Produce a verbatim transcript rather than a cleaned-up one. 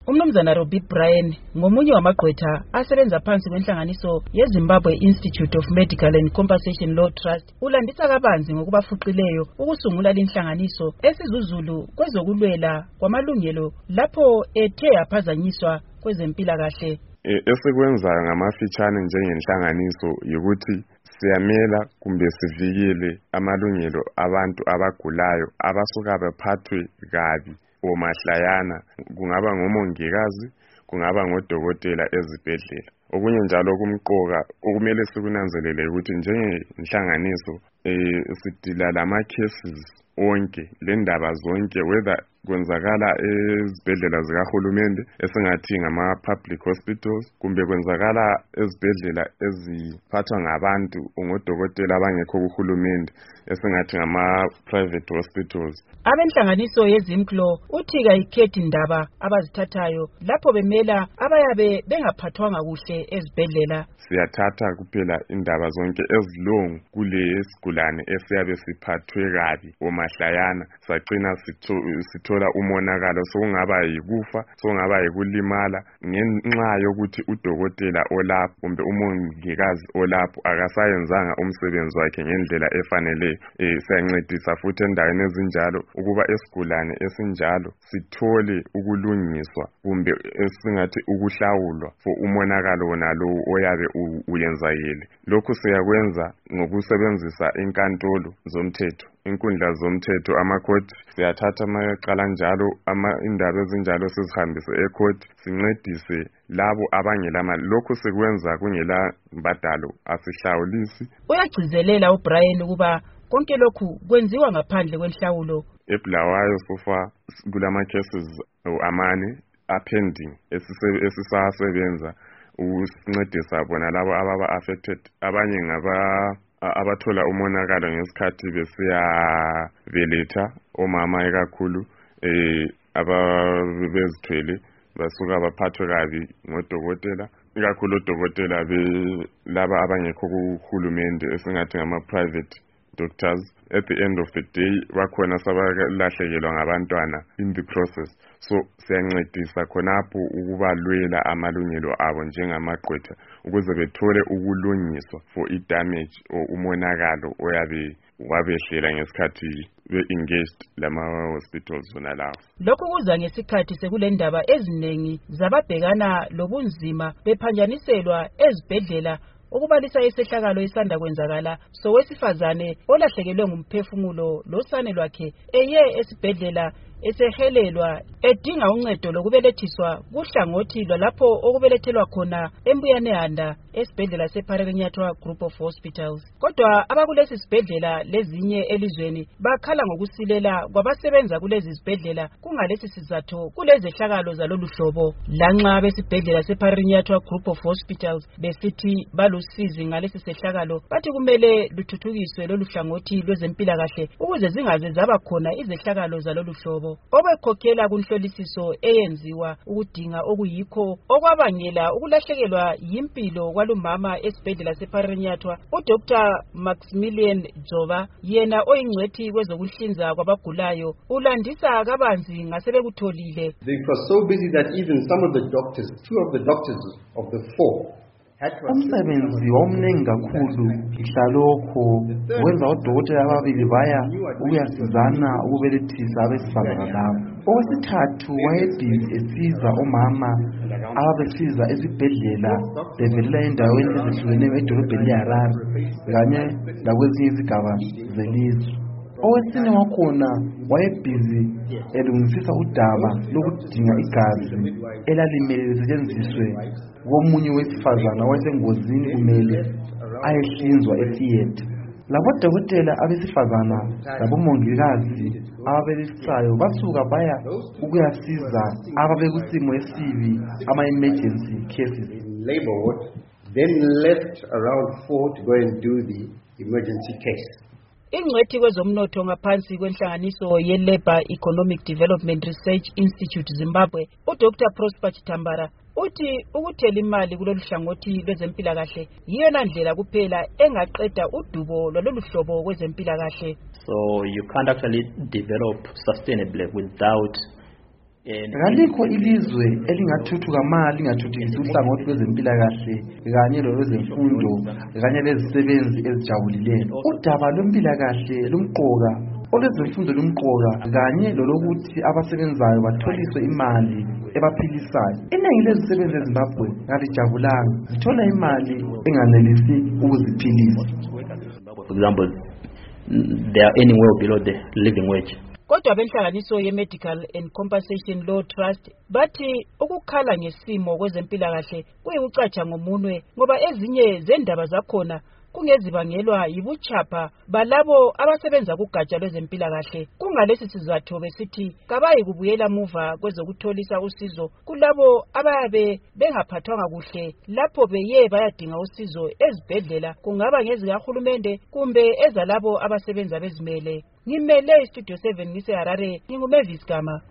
Umnumzana Robbie Bryan ngomunye wamagqwetha asebenza phansi kwenhlanganiso yeZimbabwe Institute of Medical and Compensation Law Trust ulandisa kabanzi ngokubafuqileyo ukusungula inhlanganiso esizuzulu kwezokulwela kwamalungelo lapho ethe yaphazanyiswa kwezempilakahle. Esikwenzayo ngamafitshane njengenhlanganiso ukuthi siyamela kumbe sivikele amalungelo abantu abagulayo abasuka bephathwe kabi omahlayana, kungaba ngomongikazi, kungaba ngodokotela ezibhedlela. Okunye njalo kumqoka okumele sikunanzelele ukuthi njengenhlanganiso eh sidila lama cases onke lendaba zonke whether kwenzakala ezibhedlela zikahulumende esingathi ngama public hospitals kumbe kwenzakala ezibhedlela eziphathwa ngabantu ngodokotela abangekho kuhulumende esingathi ngama private hospitals. Abenhlanganiso yezimklo uthi kayikhethi indaba abazithathayo lapho bemela abayabe bengaphathwanga kuhle ezibhedlela. Siyathatha kuphela indaba zonke ezilongo kule esigulane esiyabe siphathwe kabi omahlayana saqina sithola umonakalo sokungaba yikufa sokungaba yikulimala ngenxa yokuthi udokotela olapho kumbe umongikazi olapho akasayenzanga umsebenzi wakhe ngendlela efanele. Eh siyancedisa futhi endaweni ezinjalo ukuba esigulane esinjalo sithole ukulungiswa kumbe esingathi ukuhlawulwa for umonakalo wonalo oyabe uyenzakele. Lokhu siyakwenza ngokusebenzisa inkantolo zomthetho, inkundla zomthetho, amakhoti. Siyathatha amaqala njalo ama indaba ezinjalo sizihambise ecourt sincedise labo abangelama. Lokhu sikwenza kungela mbadalo asihlawulisi. Uyagcizelela uBryan ukuba konke lokhu kwenziwa ngaphandle kwenhlawulo. Ebulawayo sofa kulama cases amane apending esisasebenza ukusincedisa bona labo ababa affected, abanye ngaba abathola umonakalo ngesikhathi besiya beletha omama ekakhulu eh ababezithwele basuka baphathwe kabi ngodokotela, ikakhulu odokotela be laba abangekho kuhulumende esingathi ngama private doctors. At the end of the day bakhona sabalahlekelwa ngabantwana in the process. So siyancedisa khonapho ukubalwela amalungelo abo njengamagqwetha ukuze bethole ukulungiswa for i damage or umonakalo oyabe wabehlela ngesikhathi be engaged lama hospitals zona lawo. Lokhu kuza ngesikhathi sekulendaba eziningi zababhekana lobunzima bephanjaniselwa ezibhedlela ukubalisa isehlakalo isanda kwenzakala sowesifazane olahlekelwe ngumphefumulo losane lwakhe eye esibhedlela esehelelwa edinga uncedo lokubelethiswa kuhlangothi lapho okubelethelwa khona eMbuyanehanda esibhedlela sePhalakenyatwa Group of Hospitals. Kodwa abakulesi sibhedlela lezinye elizweni bakhala ngokusilela kwabasebenza kulezi sibhedlela kungalesi sizathu kulezehlakalo zalolu hlobo. Lanxa besibhedlela sePhalakenyatwa Group of Hospitals besithi balusizi ngalesi sehlakalo bathi kumele luthuthukiswe lolu hlangothi lwezempilakahle ukuze zingaze zaba khona izehlakalo zalolu hlobo. Obekhokhela kunhlolisiso eyenziwa ukudinga okuyikho okwabangela ukulahlekelwa yimpilo kwalumama esibhedlela sePhalakenyatwa uDr Maximilian Joba yena oyingcwethi kwezokuhlinza kwabagulayo ulandisa kabanzi ngasebekutholile. They were so busy that even some of the doctors, two of the doctors of the four, umsebenzi omningi kakhulu ihlalokho wenza odokotela ababili baya ukuyasizana ukubelethisa abesifazana labo. Owesithathu wayebhizi esiza omama ababesiza esibhedlela bevelela endaweni ezihlukeneyo edolobheni leHarare kanye lakwezinye izigaba zelizwe. Owesine wakhona wayebhizi elungisisa udaba lokudinga igazi elalimele lisetshenziswe komunye wesifazana owayesengozini kumele ayehlinzwa etheatre. Labo dokotela abesifazana labomongikazi ababeletisayo basuka baya ukuyasiza ababekusimo esibi ama-emergency cases. Labor ward, then left around four to go and do the emergency case. Ingcwethi kwezomnotho ngaphansi kwenhlanganiso ye-Labour Economic Development Research Institute Zimbabwe uDr Prosper Chitambara uthi ukuthela imali kulolu hlangothi lwezempilakahle yiyona ndlela kuphela engaqeda udubo lwalolu hlobo kwezempilakahle. So you can't actually develop sustainably without Kalikho ilizwe elingathuthuka mali lingathuthukisa uhlangothi lwezempilakahle kanye lolwezemfundo kanye lezisebenzi ezijabulileyo. Udaba lwempilakahle lumqoka, olwezemfundo lumqoka kanye lolokuthi abasebenzayo batholiswe imali ebaphilisayo. Iningi lezisebenzi eZimbabwe ngalijabulanga, zithola imali enganelisi ukuziphilisa. For example, they are earning well below the living wage. Kodwa benhlanganiso ye-Medical and Compensation Law Trust bathi ukukhala ngesimo kwezempilakahle kuyikucatsha ngomunwe ngoba ezinye zendaba zakhona kungezibangelwa yibuchapha balabo abasebenza kugatsha lwezempilakahle. Kungalesi sizathu besithi kabayi kubuyela muva kwezokutholisa usizo kulabo abayabe bengaphathwanga kuhle lapho beye bayadinga usizo ezibhedlela, kungaba ngezikahulumende kumbe ezalabo abasebenza bezimele. Ngimele iStudio seven ngise Harare, nginguMavis Gama.